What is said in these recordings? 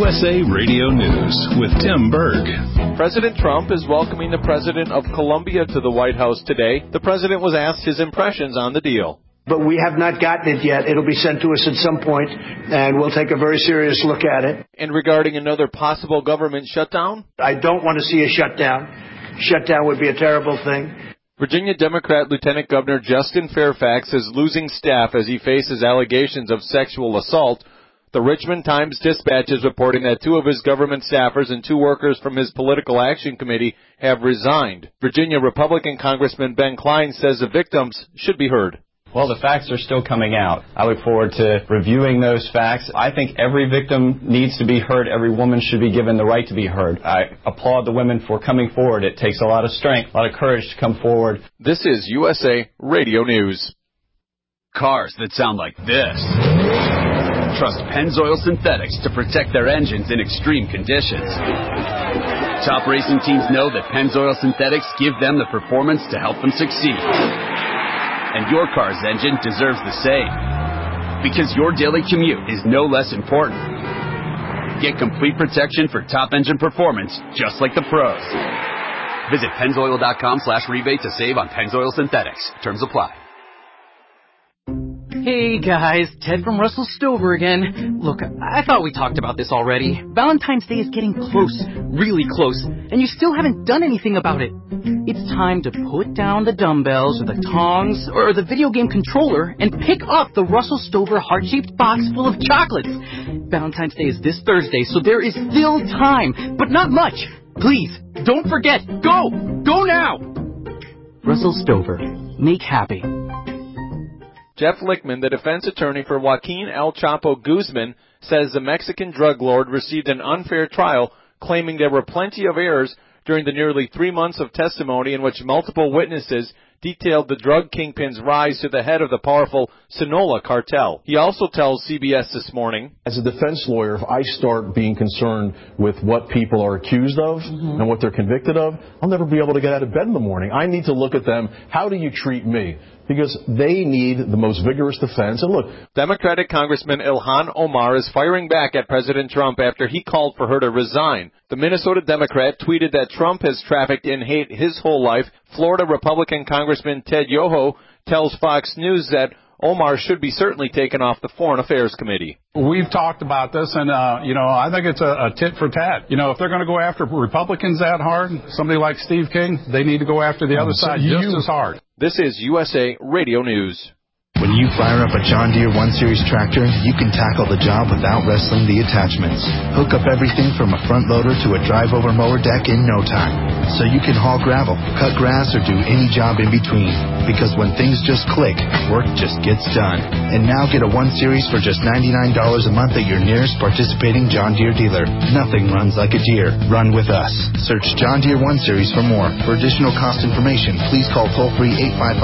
USA Radio News with Tim Berg. President Trump is welcoming the president of Colombia to the White House today. The president was asked his impressions on the deal. But we have not gotten it yet. It'll be sent to us at some point, and we'll take a very serious look at it. And regarding another possible government shutdown? I don't want to see a shutdown. Shutdown would be a terrible thing. Virginia Democrat Lieutenant Governor Justin Fairfax is losing staff as he faces allegations of sexual assault. The Richmond Times-Dispatch is reporting that 2 of his government staffers and 2 workers from his political action committee have resigned. Virginia Republican Congressman Ben Cline says the victims should be heard. Well, the facts are still coming out. I look forward to reviewing those facts. I think every victim needs to be heard. Every woman should be given the right to be heard. I applaud the women for coming forward. It takes a lot of strength, a lot of courage to come forward. This is USA Radio News. Cars that sound like this. Trust Pennzoil Synthetics to protect their engines in extreme conditions. Top racing teams know that Pennzoil Synthetics give them the performance to help them succeed. And your car's engine deserves the same. Because your daily commute is no less important. Get complete protection for top engine performance, just like the pros. Visit Pennzoil.com/rebate to save on Pennzoil Synthetics. Terms apply. Hey guys, Ted from Russell Stover again. Look, I thought we talked about this already. Valentine's Day is getting close, really close, and you still haven't done anything about it. It's time to put down the dumbbells or the tongs or the video game controller and pick up the Russell Stover heart-shaped box full of chocolates. Valentine's Day is this Thursday, so there is still time, but not much. Please, don't forget. Go! Go now! Russell Stover. Make happy. Jeff Lichtman, the defense attorney for Joaquin El Chapo Guzman, says the Mexican drug lord received an unfair trial, claiming there were plenty of errors during the nearly 3 months of testimony in which multiple witnesses detailed the drug kingpin's rise to the head of the powerful Sinaloa cartel. He also tells CBS this morning, as a defense lawyer, if I start being concerned with what people are accused of and what they're convicted of, I'll never be able to get out of bed in the morning. I need to look at them. How do you treat me? Because they need the most vigorous defense. And look, Democratic Congressman Ilhan Omar is firing back at President Trump after he called for her to resign. The Minnesota Democrat tweeted that Trump has trafficked in hate his whole life. Florida Republican Congressman Ted Yoho tells Fox News that Omar should be certainly taken off the Foreign Affairs Committee. We've talked about this, and, I think it's a tit for tat. If they're going to go after Republicans that hard, somebody like Steve King, they need to go after the other side just as hard. This is USA Radio News. When you fire up a John Deere 1 Series tractor, you can tackle the job without wrestling the attachments. Hook up everything from a front loader to a drive-over mower deck in no time. So you can haul gravel, cut grass, or do any job in between. Because when things just click, work just gets done. And now get a 1 Series for just $99 a month at your nearest participating John Deere dealer. Nothing runs like a Deere. Run with us. Search John Deere 1 Series for more. For additional cost information, please call toll-free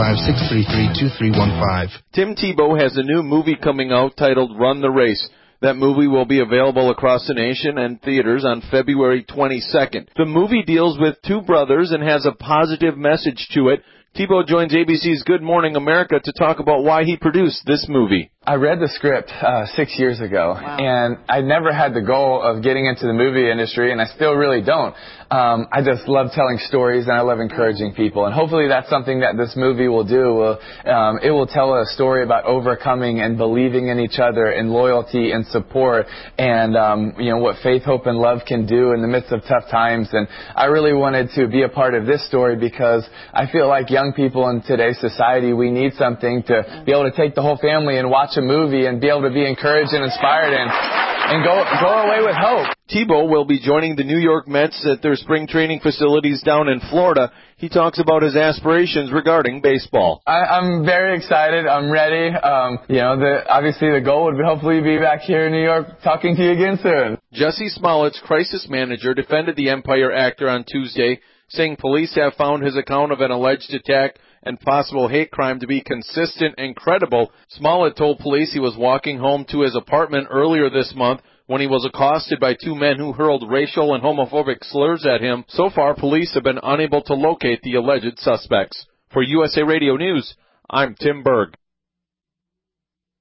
855-633-2315. Tim Tebow has a new movie coming out titled Run the Race. That movie will be available across the nation and theaters on February 22nd. The movie deals with 2 brothers and has a positive message to it. Tebow joins ABC's Good Morning America to talk about why he produced this movie. I read the script 6 years ago, and I never had the goal of getting into the movie industry, and I still really don't. I just love telling stories, and I love encouraging people, and hopefully that's something that this movie will do. It will tell a story about overcoming and believing in each other and loyalty and support and, what faith, hope, and love can do in the midst of tough times. And I really wanted to be a part of this story because I feel like young people in today's society, we need something to be able to take the whole family and watch a movie and be able to be encouraged and inspired and go away with hope. Tebow will be joining the New York Mets at their spring training facilities down in Florida. He talks about his aspirations regarding baseball. I'm very excited. I'm ready. Obviously the goal would hopefully be back here in New York talking to you again soon. Jussie Smollett's crisis manager defended the Empire actor on Tuesday, saying police have found his account of an alleged attack and possible hate crime to be consistent and credible. Smollett told police he was walking home to his apartment earlier this month when he was accosted by 2 men who hurled racial and homophobic slurs at him. So far, police have been unable to locate the alleged suspects. For USA Radio News, I'm Tim Berg.